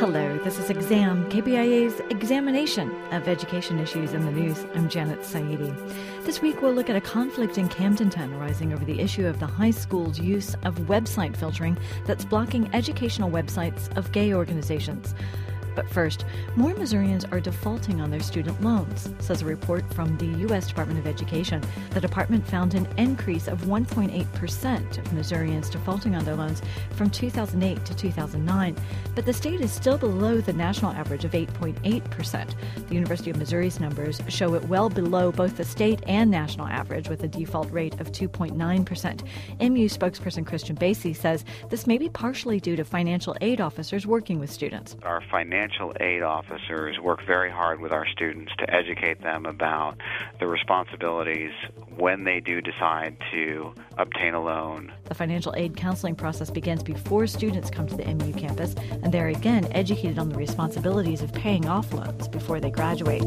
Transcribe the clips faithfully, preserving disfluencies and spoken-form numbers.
Hello, this is Exam, K B I A's examination of education issues in the news. I'm Janet Saidi. This week we'll look at a conflict in Camdenton arising over the issue of the high school's use of website filtering that's blocking educational websites of gay organizations. But first, more Missourians are defaulting on their student loans, says a report from the U S Department of Education. The department found an increase of one point eight percent of Missourians defaulting on their loans from two thousand eight to two thousand nine. But the state is still below the national average of eight point eight percent. The University of Missouri's numbers show it well below both the state and national average, with a default rate of two point nine percent. M U spokesperson Christian Basie says this may be partially due to financial aid officers working with students. Our financial aid officers work very hard with our students to educate them about the responsibilities when they do decide to obtain a loan. The financial aid counseling process begins before students come to the M U campus, and they're again educated on the responsibilities of paying off loans before they graduate.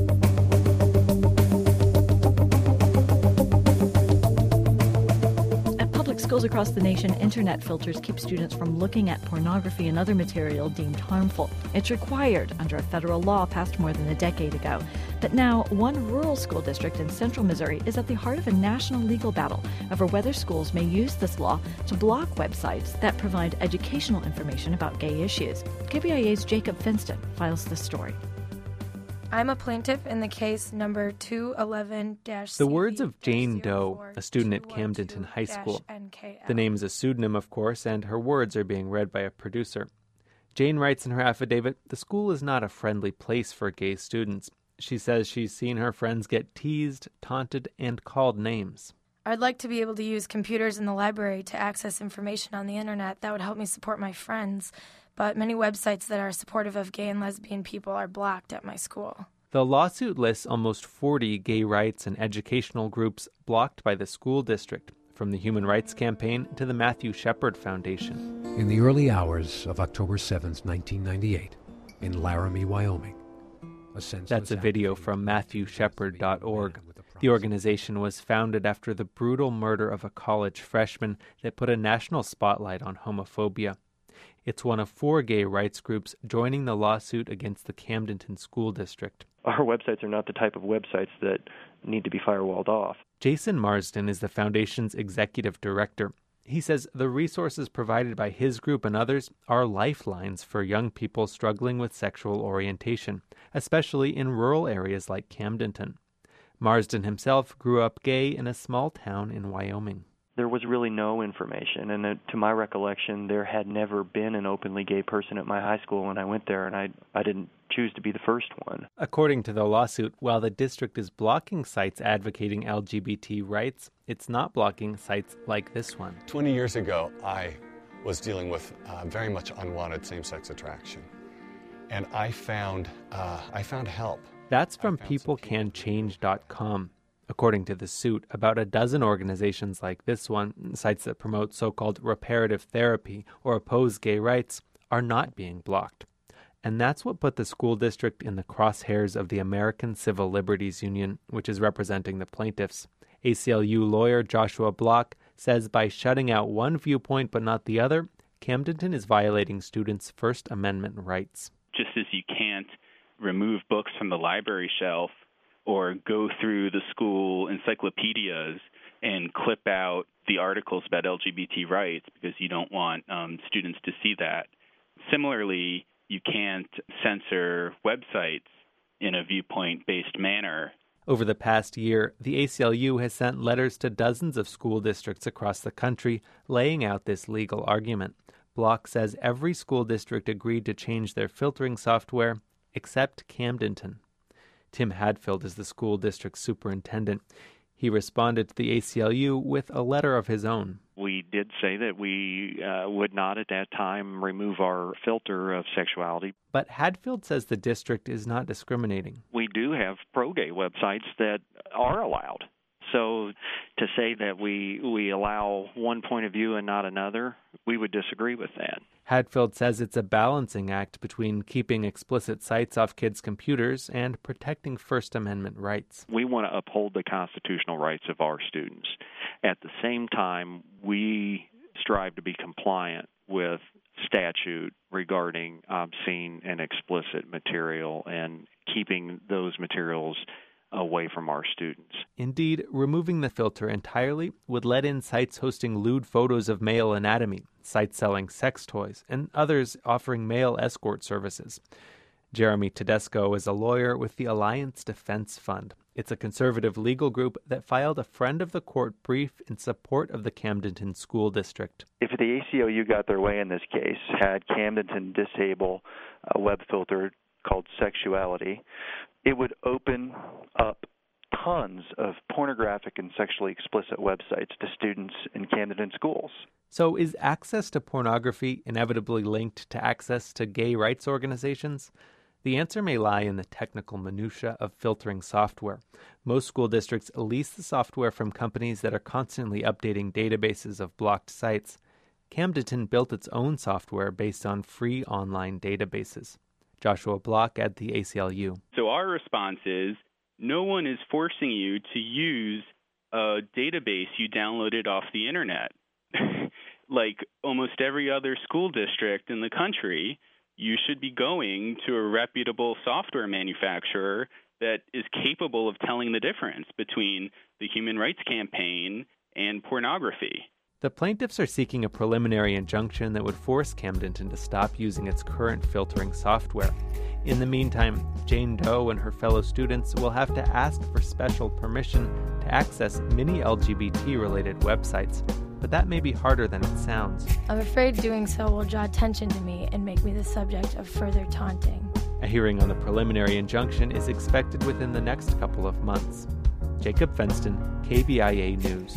Schools across the nation, internet filters keep students from looking at pornography and other material deemed harmful. It's required under a federal law passed more than a decade ago. But now, one rural school district in central Missouri is at the heart of a national legal battle over whether schools may use this law to block websites that provide educational information about gay issues. K B I A's Jacob Finston files this story. I'm a plaintiff in the case number two eleven dash. The words of Jane Doe, a student at Camdenton High School. The name is a pseudonym, of course, and her words are being read by a producer. Jane writes in her affidavit, the school is not a friendly place for gay students. She says she's seen her friends get teased, taunted, and called names. I'd like to be able to use computers in the library to access information on the internet that would help me support my friends, but many websites that are supportive of gay and lesbian people are blocked at my school. The lawsuit lists almost forty gay rights and educational groups blocked by the school district, from the Human Rights Campaign to the Matthew Shepard Foundation. In the early hours of October seventh, nineteen ninety-eight, in Laramie, Wyoming, a That's a video from Matthew Shepard dot org. The organization was founded after the brutal murder of a college freshman that put a national spotlight on homophobia. It's one of four gay rights groups joining the lawsuit against the Camdenton School District. Our websites are not the type of websites that need to be firewalled off. Jason Marsden is the foundation's executive director. He says the resources provided by his group and others are lifelines for young people struggling with sexual orientation, especially in rural areas like Camdenton. Marsden himself grew up gay in a small town in Wyoming. There was really no information, and uh, to my recollection, there had never been an openly gay person at my high school when I went there, and I I didn't choose to be the first one. According to the lawsuit, while the district is blocking sites advocating L G B T rights, it's not blocking sites like this one. Twenty years ago, I was dealing with uh, very much unwanted same-sex attraction, and I found uh, I found help. That's from people can change dot com. According to the suit, about a dozen organizations like this one, sites that promote so-called reparative therapy or oppose gay rights, are not being blocked. And that's what put the school district in the crosshairs of the American Civil Liberties Union, which is representing the plaintiffs. A C L U lawyer Joshua Block says by shutting out one viewpoint but not the other, Camdenton is violating students' First Amendment rights. Just as you can't remove books from the library shelf or go through the school encyclopedias and clip out the articles about L G B T rights because you don't want um, students to see that. Similarly, you can't censor websites in a viewpoint-based manner. Over the past year, the A C L U has sent letters to dozens of school districts across the country laying out this legal argument. Block says every school district agreed to change their filtering software except Camdenton. Tim Hadfield is the school district superintendent. He responded to the A C L U with a letter of his own. We did say that we uh, would not at that time remove our filter of sexuality. But Hadfield says the district is not discriminating. We do have pro-gay websites that are allowed. So to say that we, we allow one point of view and not another, we would disagree with that. Hadfield says it's a balancing act between keeping explicit sites off kids' computers and protecting First Amendment rights. We want to uphold the constitutional rights of our students. At the same time, we strive to be compliant with statute regarding obscene and explicit material and keeping those materials away from our students. Indeed, removing the filter entirely would let in sites hosting lewd photos of male anatomy, sites selling sex toys, and others offering male escort services. Jeremy Tedesco is a lawyer with the Alliance Defense Fund. It's a conservative legal group that filed a friend of the court brief in support of the Camdenton School District. If the A C L U got their way in this case, had Camdenton disable a web filter called Sexuality, it would open up tons of pornographic and sexually explicit websites to students in Camdenton schools. So is access to pornography inevitably linked to access to gay rights organizations? The answer may lie in the technical minutia of filtering software. Most school districts lease the software from companies that are constantly updating databases of blocked sites. Camdenton built its own software based on free online databases. Joshua Block at the A C L U. So our response is, no one is forcing you to use a database you downloaded off the internet. Like almost every other school district in the country, you should be going to a reputable software manufacturer that is capable of telling the difference between the Human Rights Campaign and pornography. The plaintiffs are seeking a preliminary injunction that would force Camdenton to stop using its current filtering software. In the meantime, Jane Doe and her fellow students will have to ask for special permission to access many L G B T-related websites, but that may be harder than it sounds. I'm afraid doing so will draw attention to me and make me the subject of further taunting. A hearing on the preliminary injunction is expected within the next couple of months. Jacob Fenston, K B I A News.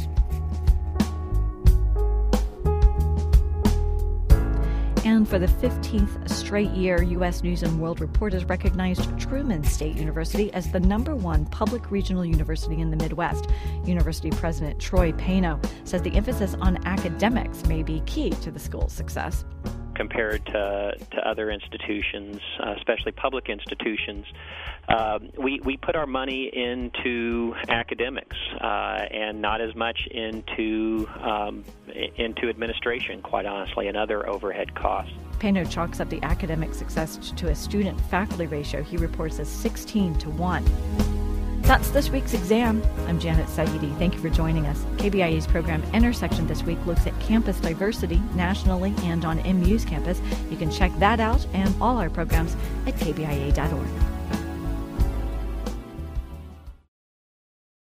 And for the fifteenth straight year, U S News and World Report has recognized Truman State University as the number one public regional university in the Midwest. University President Troy Pano says the emphasis on academics may be key to the school's success. Compared to, to other institutions, uh, especially public institutions, uh, we, we put our money into academics uh, and not as much into um, into administration, quite honestly, and other overhead costs. Pano chalks up the academic success to a student-faculty ratio he reports as sixteen to one. That's this week's exam. I'm Janet Saidi. Thank you for joining us. K B I A's program Intersection this week looks at campus diversity nationally and on M U's campus. You can check that out and all our programs at K B I A dot org.